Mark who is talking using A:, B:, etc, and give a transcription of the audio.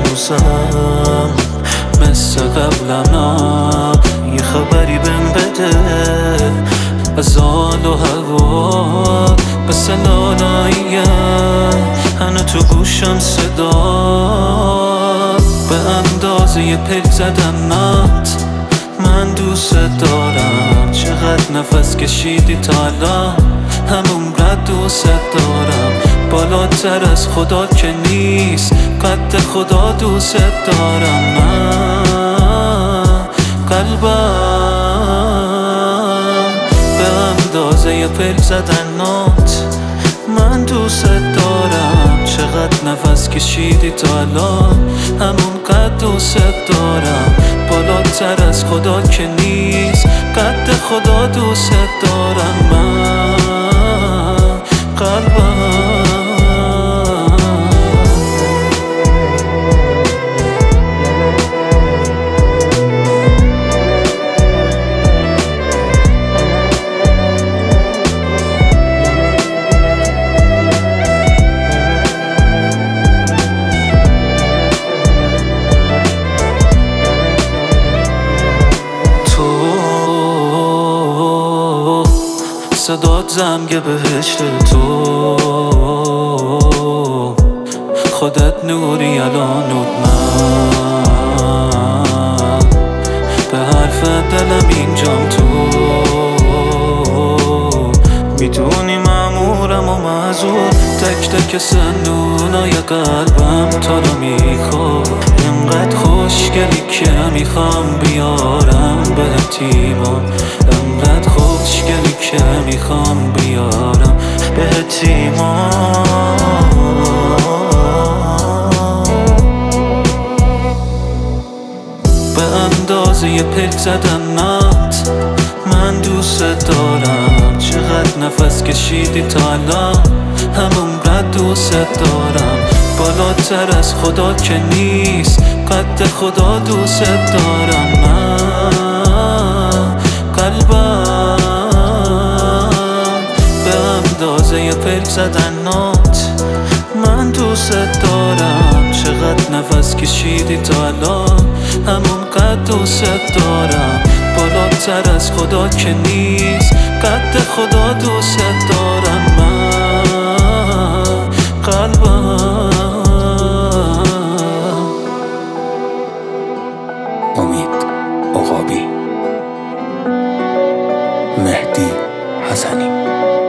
A: هنوزم مثل قبلم نه. یه خبری بهم بده از حال و هوا، مثل لالاییه هنو تو گوشم صدا. به اندازه یه پک زدنت من دوست دارم. چقدر نفس کشیدی تا الان، همونقدر دوست دارم. بالاتر از خدا که نیست، قد خدا دوست دارم. من قلبم به اندازه یه پک زدنات من دوست دارم. چقدر نفس کشیدی تا الان، همونقدر دوست دارم. بالاتر از خدا که نیست، قد خدا دوست دارم. من قلبم صدات زنگ بهشت تو، خودت نوری الان نور. من به حرف دلم اینجام تو، میدونی مأمورم و معذور. تک تک سنونای قلبم تا رو میخواد. انقدر خوشگلی که میخوام بیارم بهت ایمان. انقدر خوشگلی که میخوام بیارم بهت ایمان. به اندازه یه پک زدنت من دوست دارم. چقدر نفس کشیدی تا الان، همونقدر دوست دارم. بالاتر از خدا که نیست، قد خدا دوست دارم. من قلبم به اندازه یه پک زدنات من دوست دارم. چقدر نفس کشیدی تا الان، همونقدر دوست دارم. بالاتر از خدا که نیست، قد خدا دوست دارم. من قلبم
B: امید عقابی، مهدی حسنی.